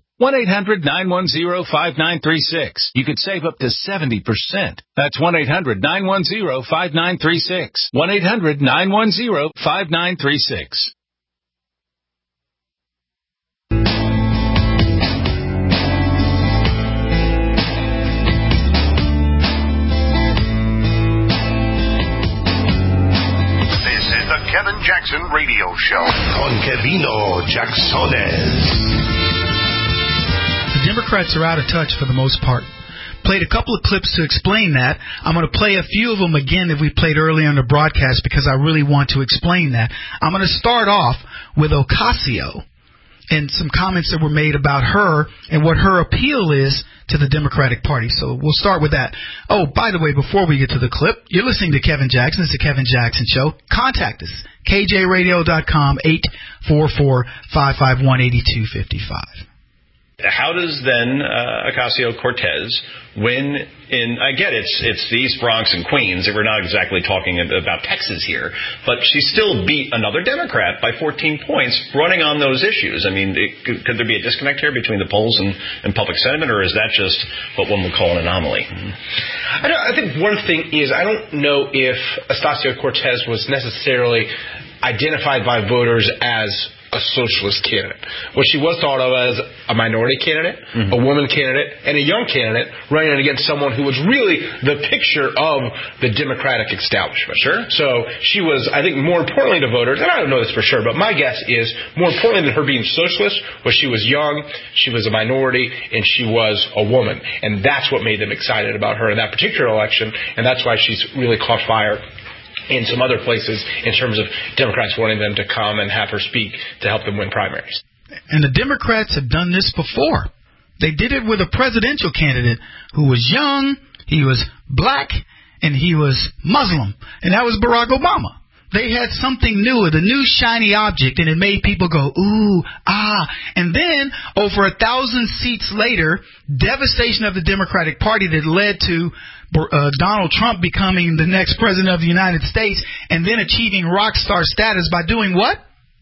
1-800-910-5936. You could save up to 70%. That's 1-800-910-5936. 1-800-910-5936. This is the Kevin Jackson Radio Show. Con Kevino Jacksones. The Democrats are out of touch for the most part. Played a couple of clips to explain that. I'm going to play a few of them again that we played earlier in the broadcast because I really want to explain that. I'm going to start off with Ocasio and some comments that were made about her and what her appeal is to the Democratic Party. So we'll start with that. Oh, by the way, before we get to the clip, you're listening to Kevin Jackson. It's the Kevin Jackson Show. Contact us, kjradio.com, 844-551-8255. How does then Ocasio-Cortez win in, I get it's the East Bronx and Queens, and we're not exactly talking about Texas here, but she still beat another Democrat by 14 points running on those issues. I mean, could there be a disconnect here between the polls and public sentiment, or is that just what one would call an anomaly? I think one thing is, I don't know if Ocasio-Cortez was necessarily identified by voters as a socialist candidate. What she was thought of as a minority candidate, a woman candidate, and a young candidate running against someone who was really the picture of the Democratic establishment. Sure. So she was, I think, more importantly to voters, and I don't know this for sure, but my guess is more importantly than her being socialist was she was young, she was a minority, and she was a woman. And that's what made them excited about her in that particular election, and that's why she's really caught fire in some other places in terms of Democrats wanting them to come and have her speak to help them win primaries. And the Democrats have done this before. They did it with a presidential candidate who was young, he was black, and he was Muslim. And that was Barack Obama. They had something new, a new shiny object, and it made people go, ooh, ah. And then, over 1,000 seats later, devastation of the Democratic Party that led to Donald Trump becoming the next president of the United States, and then achieving rock star status by doing what?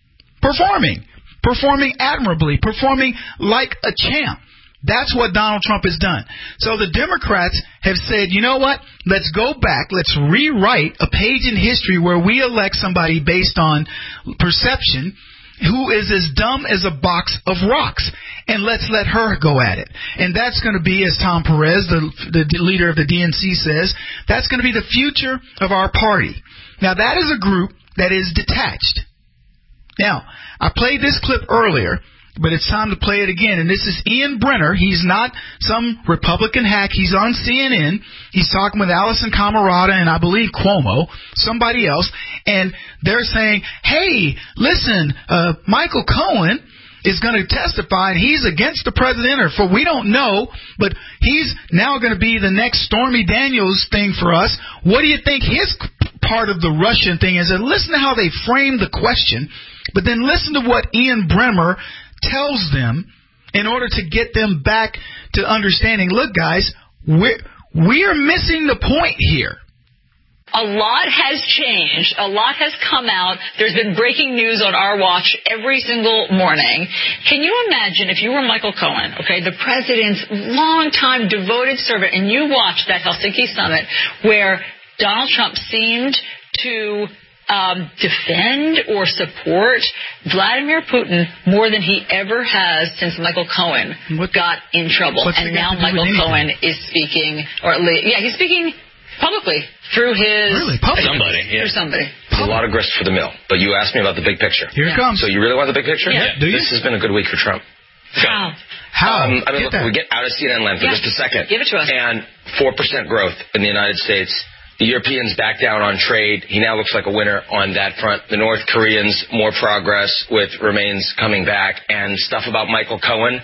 Performing admirably, performing like a champ. That's what Donald Trump has done. So the Democrats have said, you know what? Let's go back. Let's rewrite a page in history where we elect somebody based on perception who is as dumb as a box of rocks. And let's let her go at it. And that's going to be, as Tom Perez, the leader of the DNC says, that's going to be the future of our party. Now, that is a group that is detached. Now, I played this clip earlier, but it's time to play it again. And this is Ian Brenner. He's not some Republican hack. He's on CNN. He's talking with Allison Camerata and I believe Cuomo, somebody else. And they're saying, hey, listen, Michael Cohen is going to testify, and he's against the president, or for we don't know, but he's now going to be the next Stormy Daniels thing for us. What do you think his part of the Russian thing is? And listen to how they frame the question, but then listen to what Ian Bremmer tells them in order to get them back to understanding, look, guys, we're missing the point here. A lot has changed. A lot has come out. There's been breaking news on our watch every single morning. Can you imagine if you were Michael Cohen, okay, the president's longtime devoted servant, and you watched that Helsinki summit where Donald Trump seemed to defend or support Vladimir Putin more than he ever has since Michael Cohen got in trouble. And now Michael Cohen is speaking, he's speaking publicly through his somebody. Through somebody. There's a lot of grist for the mill. But you asked me about the big picture. Here it comes. So you really want the big picture? Yeah. Do you? This has been a good week for Trump. How? Look, we get out of CNN land for just a second. Give it to us. And 4% growth in the United States. The Europeans back down on trade. He now looks like a winner on that front. The North Koreans, more progress with remains coming back. And stuff about Michael Cohen.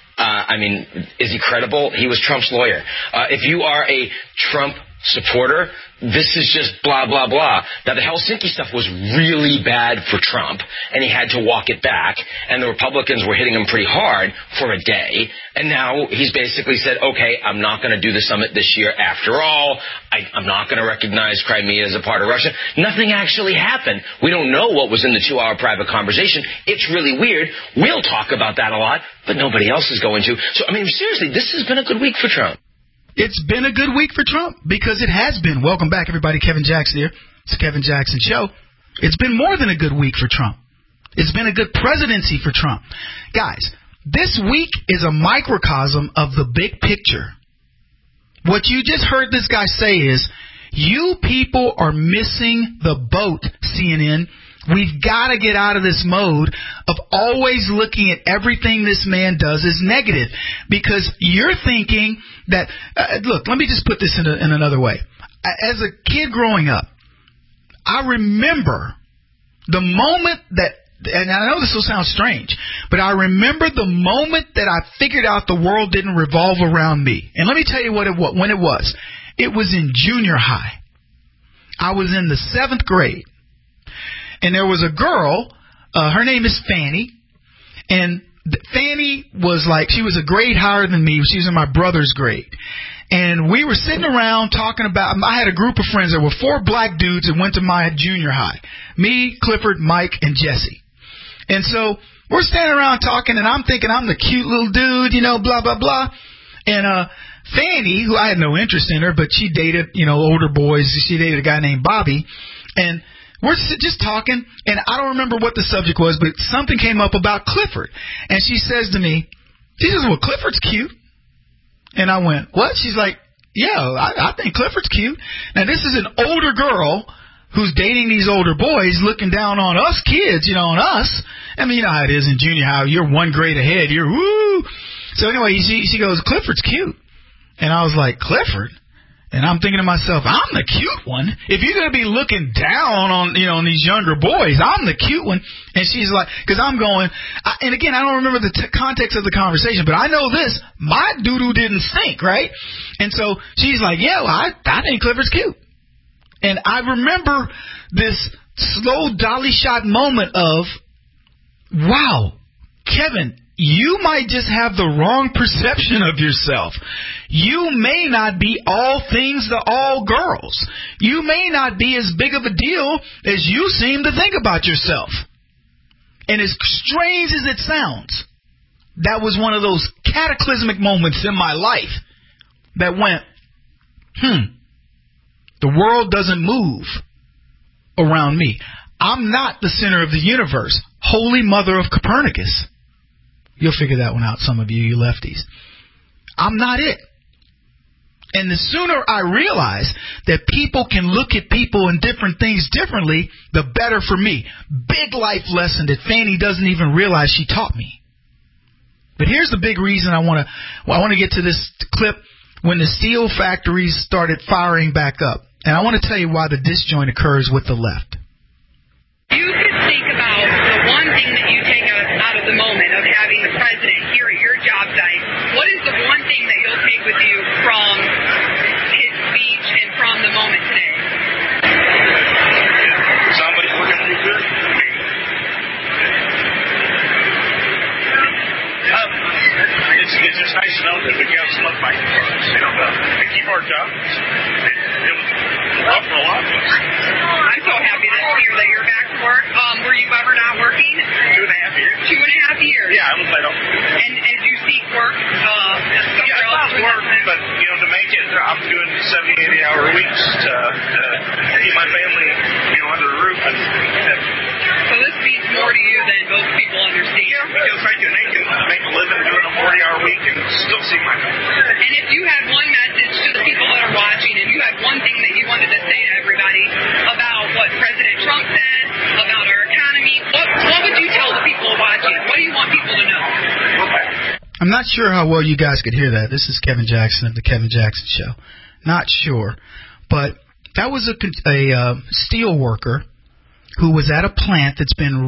Is he credible? He was Trump's lawyer. If you are a Trump supporter, this is just blah, blah, blah. Now, the Helsinki stuff was really bad for Trump, and he had to walk it back, and the Republicans were hitting him pretty hard for a day, and now he's basically said, okay, I'm not going to do the summit this year after all. I'm not going to recognize Crimea as a part of Russia. Nothing actually happened. We don't know what was in the 2-hour private conversation. It's really weird. We'll talk about that a lot, but nobody else is going to. So, seriously, this has been a good week for Trump. It's been a good week for Trump, because it has been. Welcome back, everybody. Kevin Jackson here. It's the Kevin Jackson Show. It's been more than a good week for Trump. It's been a good presidency for Trump. Guys, this week is a microcosm of the big picture. What you just heard this guy say is, you people are missing the boat, CNN. We've got to get out of this mode of always looking at everything this man does as negative, because you're thinking that, look, let me just put this in another way. As a kid growing up, I remember the moment that, and I know this will sound strange, but I remember the moment that I figured out the world didn't revolve around me. And let me tell you when it was. It was in junior high. I was in the 7th grade. And there was a girl, her name is Fanny, and Fannie was like, she was a grade higher than me. She was in my brother's grade. And we were sitting around talking about, I had a group of friends. There were 4 black dudes that went to my junior high. Me, Clifford, Mike, and Jesse. And so we're standing around talking, and I'm thinking I'm the cute little dude, blah, blah, blah. And Fannie, who I had no interest in her, but she dated, older boys. She dated a guy named Bobby. And we're just talking, and I don't remember what the subject was, but something came up about Clifford. And she says to me, well, Clifford's cute. And I went, what? She's like, yeah, I think Clifford's cute. Now, this is an older girl who's dating these older boys, looking down on us kids, on us. I mean, you know how it is in junior high. You're 1 grade ahead. You're woo. So anyway, she goes, Clifford's cute. And I was like, Clifford? And I'm thinking to myself, I'm the cute one. If you're going to be looking down on, on these younger boys, I'm the cute one. And she's like, because I'm going, and again, I don't remember the context of the conversation, but I know this, my doo-doo didn't stink, right? And so she's like, yeah, well, I think Clifford's cute. And I remember this slow dolly shot moment of, wow, Kevin, you might just have the wrong perception of yourself. You may not be all things to all girls. You may not be as big of a deal as you seem to think about yourself. And as strange as it sounds, that was one of those cataclysmic moments in my life that went, the world doesn't move around me. I'm not the center of the universe. Holy Mother of Copernicus. You'll figure that one out, some of you lefties. I'm not it. And the sooner I realize that people can look at people and different things differently, the better for me. Big life lesson that Fannie doesn't even realize she taught me. But here's the big reason I want to get to this clip when the steel factories started firing back up. And I want to tell you why the disjoint occurs with the left. You could think about the one thing that you take out of the moment of having the president here at your job site. What is the one thing that you'll take with you from his speech and from the moment today? Somebody looking at you good? It's just nice to know that we got some fighting for us. To keep our jobs. It was rough for a lot of us. I'm so happy to hear that you're back to work. Were you ever not working? 2.5 years. 2.5 years? Yeah, I was laid off. And did you seek work? Yeah, I found work, but, to make it, I'm doing 70, 80-hour weeks to keep my family, under the roof. So this means more to you than most people understand. Yeah, because I can make a living doing a 40-hour week and still see my family. And if you had one message to the people that are watching, and you had one thing that you wanted to say to everybody about what President Trump said, about our economy, what would you tell the people watching? What do you want people to know? I'm not sure how well you guys could hear that. This is Kevin Jackson of the Kevin Jackson Show. Not sure. But that was a steel worker who was at a plant that's been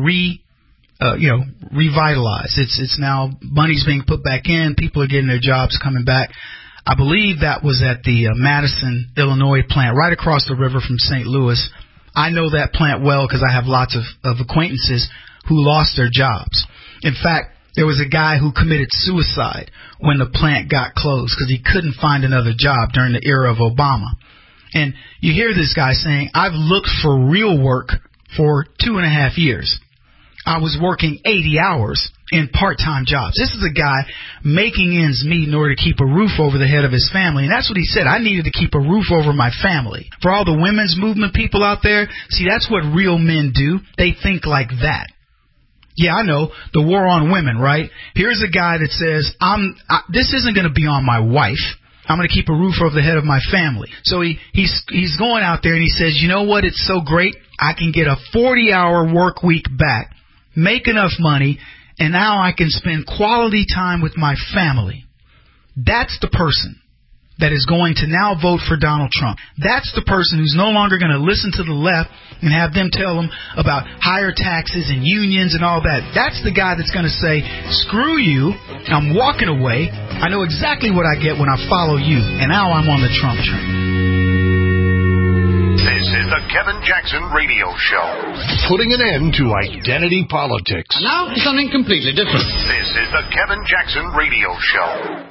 revitalized. It's now, money's being put back in. People are getting their jobs coming back. I believe that was at the Madison, Illinois plant, right across the river from St. Louis. I know that plant well because I have lots of acquaintances who lost their jobs. In fact, there was a guy who committed suicide when the plant got closed because he couldn't find another job during the era of Obama. And you hear this guy saying, I've looked for real work for 2.5 years. I was working 80 hours in part-time jobs. This is a guy making ends meet in order to keep a roof over the head of his family. And that's what he said. I needed to keep a roof over my family. For all the women's movement people out there, see, that's what real men do. They think like that. Yeah, I know, the war on women, right? Here's a guy that says, this isn't going to be on my wife. I'm going to keep a roof over the head of my family. So he's going out there and he says, you know what? It's so great. I can get a 40-hour work week back, make enough money, and now I can spend quality time with my family. That's the person that is going to now vote for Donald Trump. That's the person who's no longer going to listen to the left and have them tell them about higher taxes and unions and all that. That's the guy that's going to say, screw you, I'm walking away. I know exactly what I get when I follow you. And now I'm on the Trump train. This is is the Kevin Jackson Radio Show. Putting an end to identity politics. And now for something completely different. This is the Kevin Jackson Radio Show.